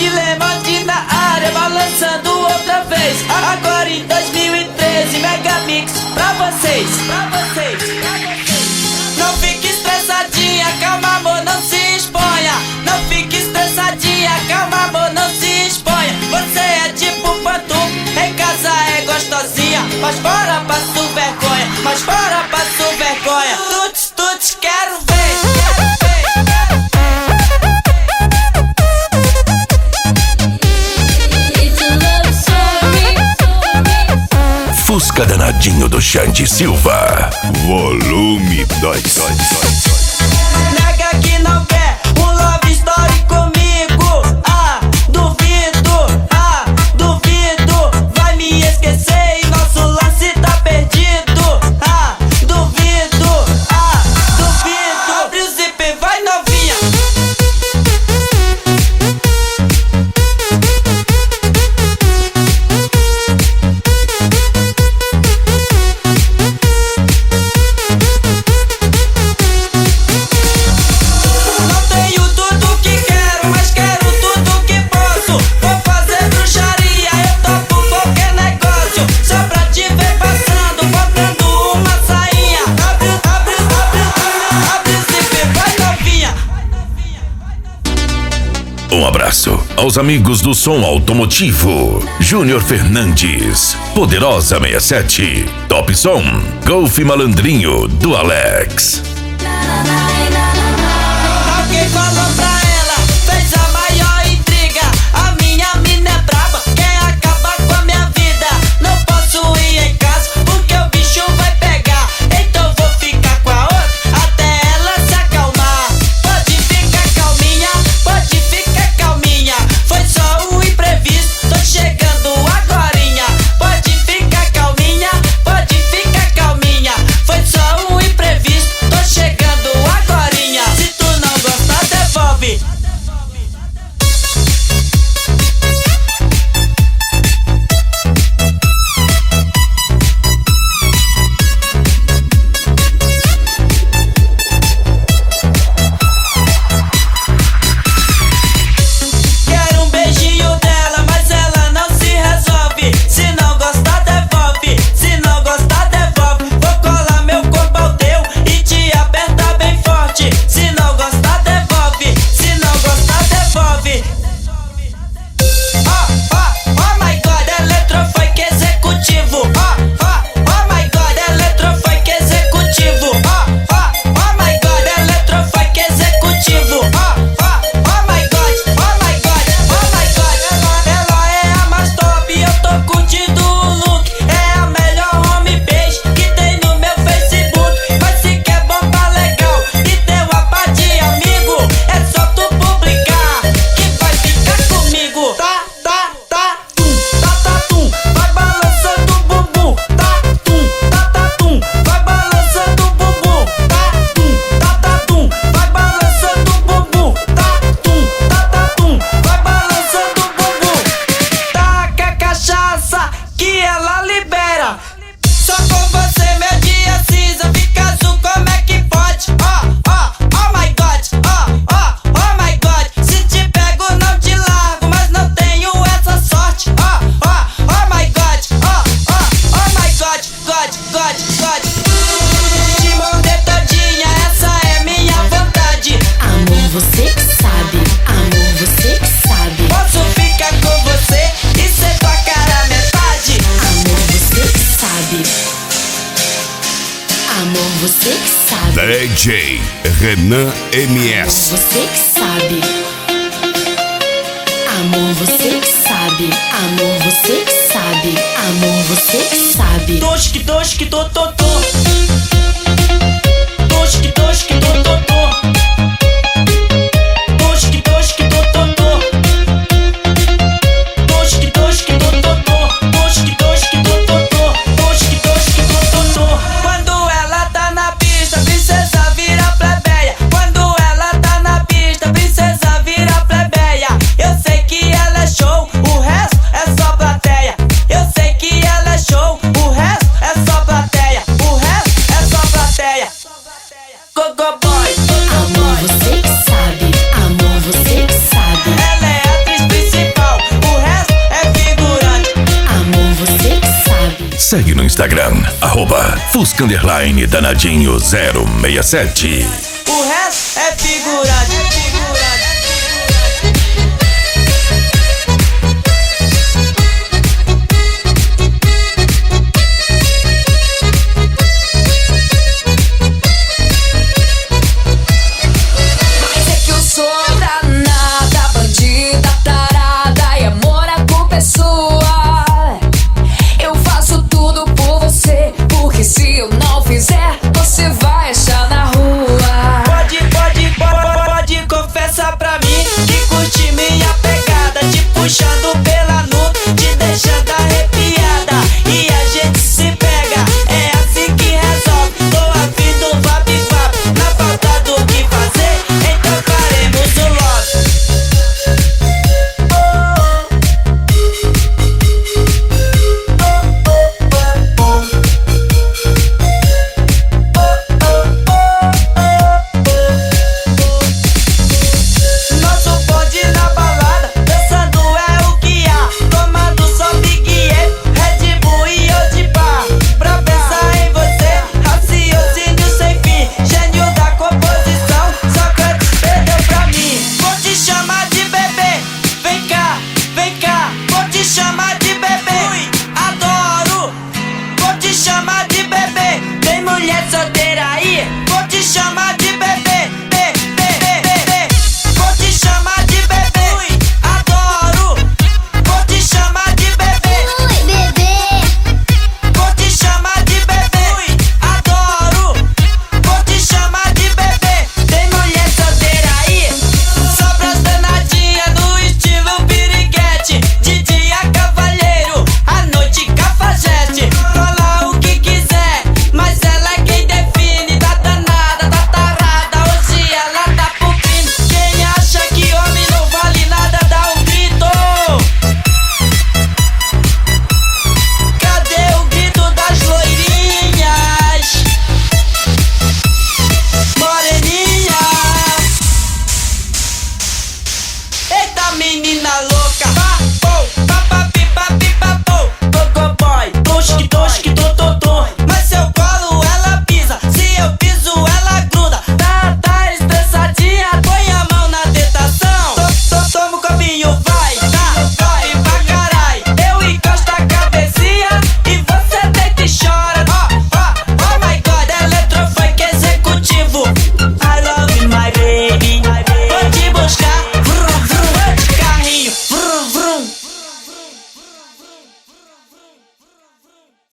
Lemand na área, balançando outra vez. Agora em 2013, Megamix pra vocês. Não fique estressadinha, calma amor, não se exponha. Não fique estressadinha, calma amor, não se exponha. Você é tipo pantum, em casa é gostosinha, mas fora passo vergonha, mas fora passo vergonha. Tuts, tuts, quero ver. Fusca danadinho do Xande Silva. Volume 2. Nega que não quer um love story comigo. Duvido. Vai me esquecer e nosso lance tá perdido. Duvido. Abre o zip, vai novinha. Um abraço aos amigos do som automotivo. Júnior Fernandes, Poderosa 67, Top Som, Golf Malandrinho do Alex. Alguém falou pra ela, fez a maior intriga. A minha mina é braba, quer acabar com a minha vida. Não posso ir em casa porque o bicho vai pegar. Então vou ficar com a outra até ela se acalmar. Pode ficar calminha, pode ficar calminha. Foi só um imprevisto, tô chegando agorinha. Pode ficar calminha, pode ficar calminha. Foi só um imprevisto, tô chegando agorinha. Se tu não gostar, devolve. Quero um beijinho dela, mas ela não se resolve. Se não gostar, devolve. Se não gostar, devolve. Vou colar meu corpo ao teu e te apertar bem forte. Se não gostar, devolve. Se não gostar, devolve. Oh my God, eletrofunk executivo. Oh my God, eletrofunk executivo. Oh my God, eletrofunk executivo. Oh my God. Ela é a mais top, eu tô curtindo o look. É a melhor homepage que tem no meu Facebook. Mas se quer bomba legal e ter uma pá de amigo, é só tu publicar que vai ficar comigo. Tum, vai balançando o bumbum. Tum, vai balançando o bumbum. Tum, vai balançando o bumbum. Tum, vai balançando o bumbum. Taca a cachaça que ela libera. Só com você meu dia cinza fica azul, como é que pode? Oh my God, se te pego não te largo, mas não tenho essa sorte. Oh my God, God. Te mandei todinha, essa é minha vontade. Amor, você que sabe. Amor, você que sabe. Posso ficar com você e ser tua cara metade. Amor, você que sabe. Amor, você que sabe. DJ Renan MS. Você que sabe. Amor, você que sabe. Amor, você que sabe. Amor, você que sabe. Tosque, tô. Tosque, tô. Tosque, tô. Tosque, tô. Quando ela tá na pista, princesa vira plebeia. Quando ela tá na pista, princesa vira plebeia. Eu sei que ela é show, o resto é só plateia. Eu sei que ela é show, o resto é só plateia. O resto é só plateia. Go boy. Segue no Instagram, @Fusca_Danadinho067. O resto é figurado, é figurado. Mas é que eu sou danada, bandida, tarada, e amor, a culpa é sua. Eu faço tudo por você, porque se eu não fizer, você vai